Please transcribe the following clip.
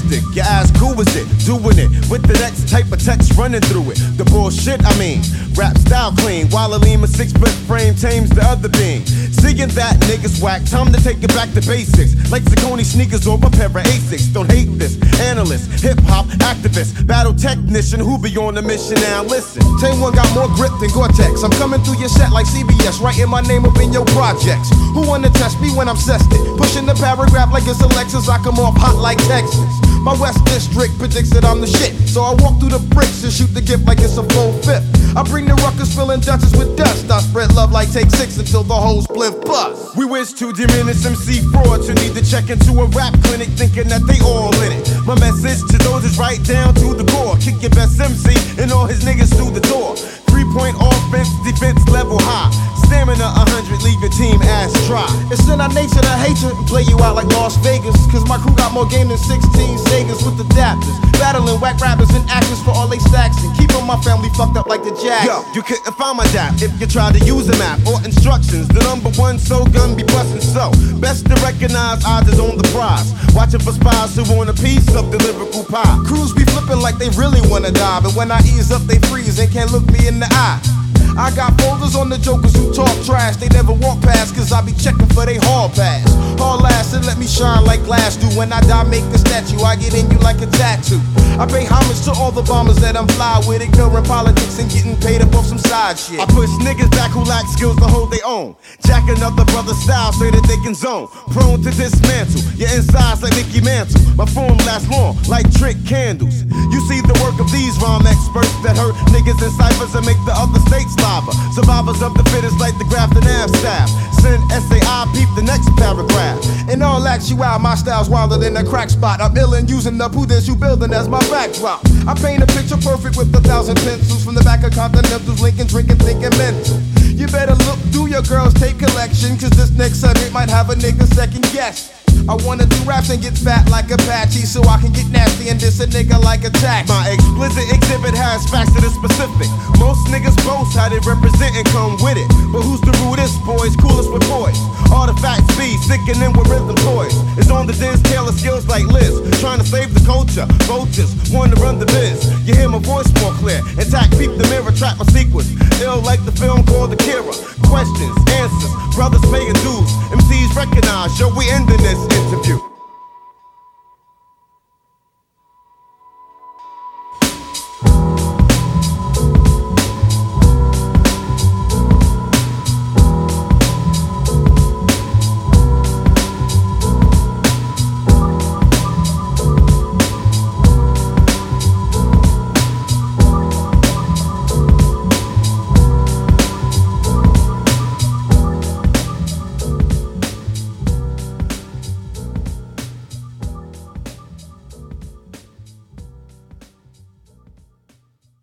realistic. Your ass cool with it, doing it with the next type of text running through it. The bullshit, I mean, rap style clean, while a Lima 6-foot frame tames the other being. Seeing that niggas whack, time to take it back to basics. Like Saucony sneakers or a pair of Asics. Don't hate this, analyst, hip-hop activist, battle technician who be on a mission. Now listen, Tame One got more grip than Gore-Tex. I'm coming through your set like CBS, writing my name up in your projects. Who wanna test me when I'm cested? Pushing the paragraph like it's a Lexus, I come off hot like Texas. My West District predicts that I'm the shit, so I walk through the bricks and shoot the gift like it's a full fifth. I bring the ruckus filling Dutchess with dust. I spread love like Take 6 until the whole spliff bust. we wish to diminish MC frauds who need to check into a rap clinic thinking that they all in it. My message to those is right down to the core. Kick your best MC and all his niggas through the door. 3-point offense, defense level high. Stamina 100, leave your team ass dry. It's in our nature to hate you and play you out like Las Vegas. Cause my crew got more game than 16 Segas with adapters. Battling whack rappers and actors for all they stacks. And keeping my family fucked up like the Jags. Yo, you couldn't find my dap if you try to use a map or instructions. The number one so gun be bustin' so. Best to recognize odds is on the prize. Watching for spies who want a piece of the lyrical pie. Crews be flipping like they really wanna die. But when I ease up, they freeze and can't look me in the eye. I got folders on the jokers who talk trash. They never walk past cause I be checking for they hall pass. Haul ass and let me shine like glass do. When I die, make the statue, I get in you like a tattoo. I pay homage to all the bombers that I'm fly with, ignoring politics and getting paid up off some side shit. I push niggas back who lack skills to hold their own. Jack another brother's style so that they can zone. Prone to dismantle your insides like Mickey Mantle. My form lasts long like trick candles. You see the work of these rhyme experts that hurt niggas in ciphers and make the other states lava. Survivors of the fittest like the Grafton Ave staff. Send SAI, peep the next paragraph. In all actuality, my style's wilder than a crack spot. I'm ill and using the who this you building as my backdrop. I paint a picture perfect with 1,000 pencils. From the back of Continentals, Lincoln drinking, thinking mental. You better look through your girls' tape collection, cause this next subject might have a nigga second guess. I wanna do raps and get fat like Apache, so I can get nasty and diss a nigga like a tax. My explicit exhibit has facts that are specific. Most niggas boast how they represent and come with it. But who's the rudest boys, coolest with boys? Artifacts be sickening with rhythm toys. It's on the Diz Taylor skills like Liz. Trying to save the culture, vultures want to run the biz. You hear my voice more clear. Intact, peep the mirror, track my sequence. Ill like the film called Akira. Questions, answers, brothers paying dues. MCs recognize, yo, we ending this interview.